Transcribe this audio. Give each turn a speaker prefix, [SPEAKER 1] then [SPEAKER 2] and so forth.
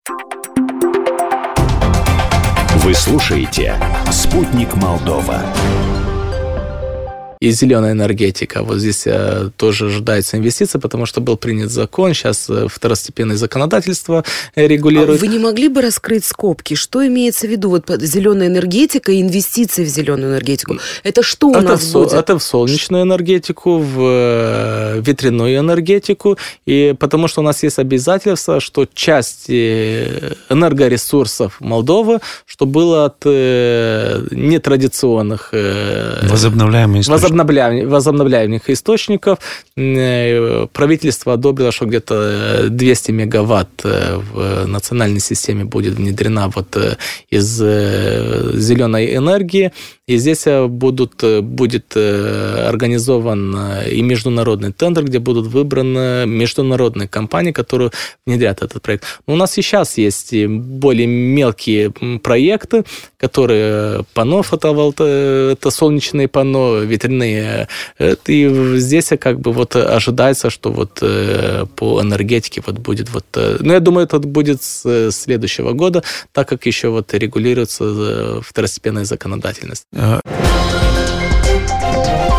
[SPEAKER 1] Вы слушаете «Спутник Молдова».
[SPEAKER 2] И зеленая энергетика. Вот здесь тоже ожидается инвестиция, потому что был принят закон, сейчас второстепенное законодательство регулирует.
[SPEAKER 3] Вы не могли бы раскрыть скобки? Что имеется в виду? Вот зеленая энергетика и инвестиции в зеленую энергетику. Это что у нас будет?
[SPEAKER 2] Это в солнечную энергетику, в ветряную энергетику. И потому что у нас есть обязательство, что часть энергоресурсов Молдовы, что было от нетрадиционных возобновляемых источников. Правительство одобрило, что где-то 200 мегаватт в национальной системе будет внедрена вот из зеленой энергии. И здесь будет организован и международный тендер, где будут выбраны международные компании, которые внедрят этот проект. Но у нас и сейчас есть более мелкие проекты, которые панно это солнечные панно, ветряные. И здесь как бы вот ожидается, что вот по энергетике вот будет вот... Ну, я думаю, это будет с следующего года, так как еще вот регулируется второстепенная законодательность.